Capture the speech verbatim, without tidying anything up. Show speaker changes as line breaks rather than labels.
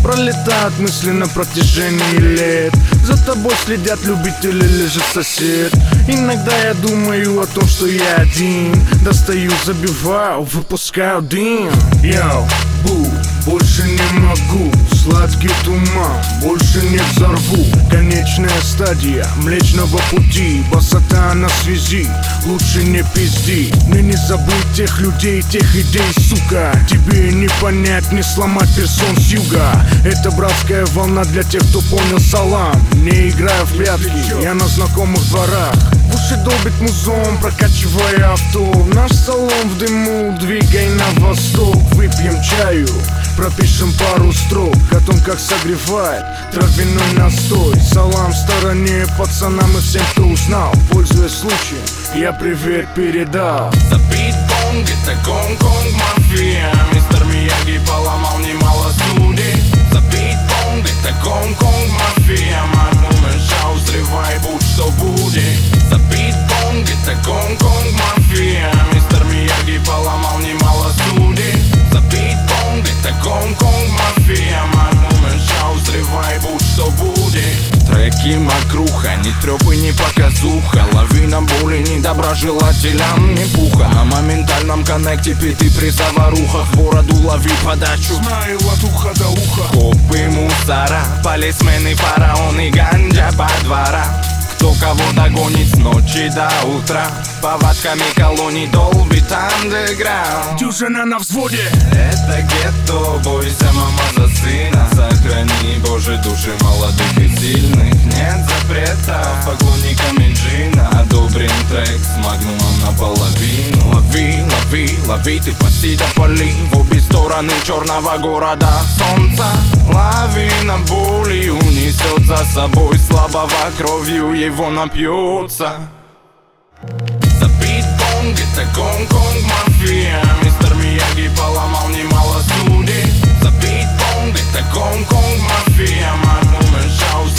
пролетают мысли на протяжении лет. За тобой следят любители или же сосед. Иногда я думаю о том, что я один. Достаю, забиваю, выпускаю дым. Йоу, бу, больше не могу. Сладкий туман, больше не взорву. Конечная стадия Млечного Пути. Высота на связи, лучше не пизди. Мне не забыть тех людей, тех идей, сука. Тебе не понять, не сломать персон с юга. Это братская волна для тех, кто понял салам. Не играю в прятки, я на знакомых дворах. В уши долбит музон, прокачивая авто. Наш салон в дыму, двигай на восток. Выпьем чаю, пропишем пару строк о том, как согревает травяной настой. Салам в стороне пацанам и всем, кто узнал. Пользуясь случаем, я привет передал.
Забит бонг, это Гонконг мафия. Мистер Мияги поломал немало судей. Забит бонг, это Гонконг мафия. Мой момент шоу, взрывай, будь что будет. Забит бонг, это Гонконг мафия. Мистер Мияги поломал немало судей. Забит бонг, это Гонконг мафия. Мой момент шоу, взрывай, будь что будет. Треки макруха, ни трёпы, ни показуха. Лавина боли, недоброжелателям не пуха. На моментальном коннекте пяты при заварухах. В бороду лови подачу,
знаю от уха до уха.
Копы мусора, полисмены, фараоны, ганджа по двора. Кто кого догонит с ночи до утра. Повадками колоний долбит андеграунд.
Дюжина на взводе.
Это гетто, бойся, мама, за сына. Сохрани, Боже, души молодых и сильных. Нет запрета поклонникам джина. Одобрен трек с магнумом наполовину. Лови, лови, лови, ты почти до поли. В обе стороны черного города солнца. Лавина боли унесет за собой слабого, кровью его напьется. Забит бонг, это Гонконг мафия. Мистер Мияги поломал немало судей. Забит бонг, это Гонконг мафия. Мой момент шоу,